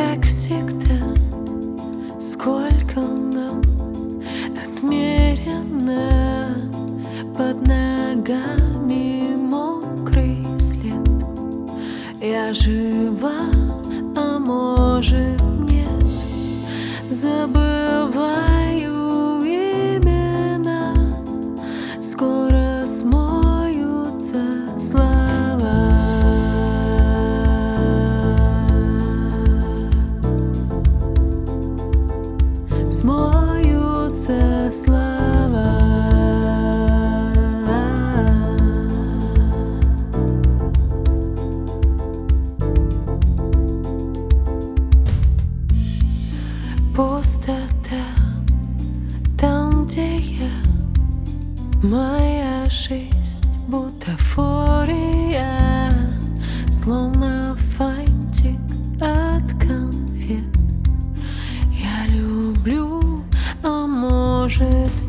как всегда, сколько нам отмерено, под ногами мокрый след. Я жива, а может нет, забываю имена, скоро смоются слова. Смоются слова. Пустота там, где я, моя жизнь бутафория, словно фантик от конфет. Я люблю, а может